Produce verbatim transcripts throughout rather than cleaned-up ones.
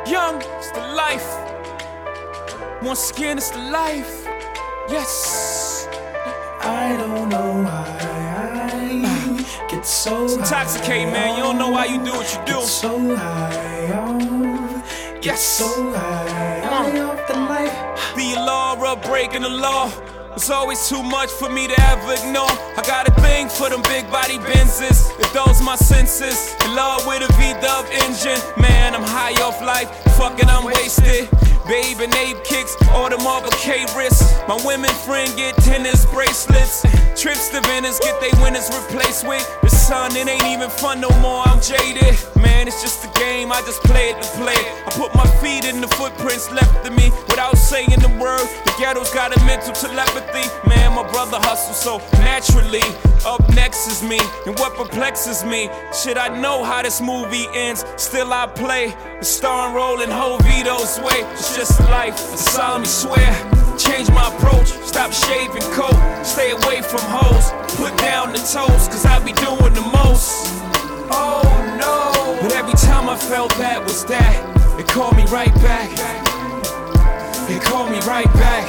Young, it's the life. Once again, it's the life. Yes. I don't know why I get so It's intoxicating, man. You don't know why you do what you do. Get so high off. Get Yes. so high uh. off the life. The law of breaking the law. It's always too much for me to ever ignore. I got a thing for them big body Benzes. If those my senses, in love with a V-dub engine. Man, I'm high off life. Fuck it, I'm wasted. Babe and Abe kicks, all them Marvel K wrists. My women friend get tennis bracelets. Trips to Venice, get they winners replaced with. The sun, it ain't even fun no more, I'm jaded. Man, it's just a game, I just play it to play it. I put my feet in the footprints left of me without saying the word. The ghetto's got a mental telepathy. Man, my brother hustles so naturally. Up next is me, and what perplexes me, shit, I know how this movie ends. Still I play the star and roll in Jovito's way. It's just life, I solemnly swear. Change my approach, stop shaving coat, stay away from hoes, put down the toast, cause I be doing the most. Oh no. But every time I felt that was that, it called me right back. It called me right back.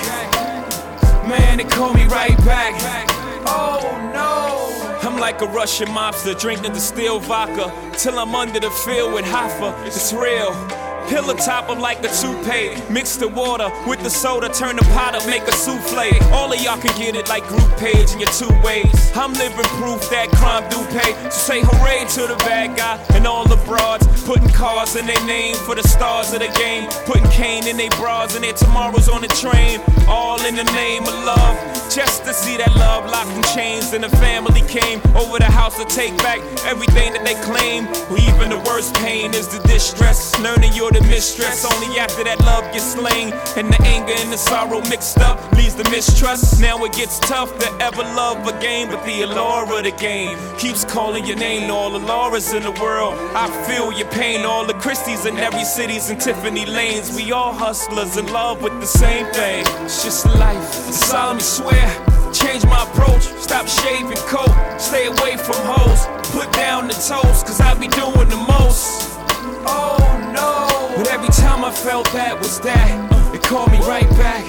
Man, it called me right back. Oh no. I'm like a Russian mobster drinking distilled vodka till I'm under the field with Hoffa. It's real. Pillow top them like a toupee. Mix the water with the soda, turn the pot up, make a souffle. All of y'all can get it like group page in your two ways. I'm living proof that crime do pay. So say hooray to the bad guy and all the broads. Putting cars in their name for the stars of the game. Putting cane in their bras and their tomorrows on the train. All in the name of love. Just to see that love locked in chains. And the family came over the house to take back everything that they claim. Well, even the worst pain is the distress. Learning you're the mistress. Only after that love gets slain and the anger and the sorrow mixed up leaves the mistrust. Now it gets tough to ever love again, but the allure of the game keeps calling your name. All the Lauras in the world, I feel your pain. All the Christies in every city's and Tiffany lanes. We all hustlers in love with the same thing. It's just life, I solemnly swear. Change my approach, stop shaving coat, stay away from hoes, put down the toast, cause I be doing the most. Oh no. But every time I felt that was that, it called me right back.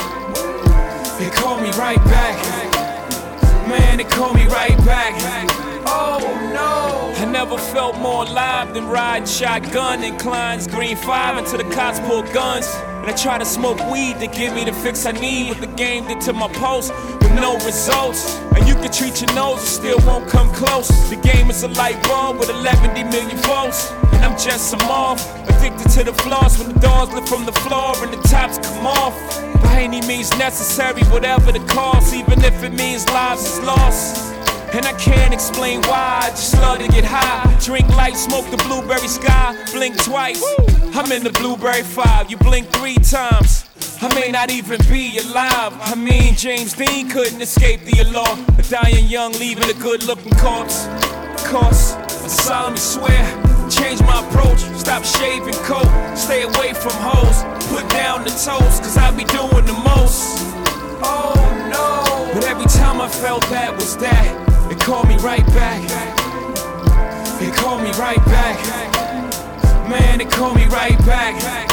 It called me right back. Man, it called me right back. Oh no. I never felt more alive than riding shotgun in Klein's Green five until the cops pulled guns. And I try to smoke weed to give me the fix I need. What the game did to my pulse with no results. And you can treat your nose, it still won't come close. The game is a light bulb with eleven million volts. And I'm just a moth, addicted to the flaws. When the doors lift from the floor and the tops come off. By any means necessary, whatever the cost. Even if it means lives is lost. And I can't explain why, I just love to get high. Drink light, smoke the blueberry sky, blink twice. I'm in the blueberry five, you blink three times. I may not even be alive. I mean, James Dean couldn't escape the allure. A dying young, leaving a good-looking corpse. Of course, I solemnly swear. Change my approach, stop shaving coat, stay away from hoes, put down the toast, cause I be doing the most. Oh no. But every time I felt that was that, it called me right back. It called me right back. Man, it called me right back.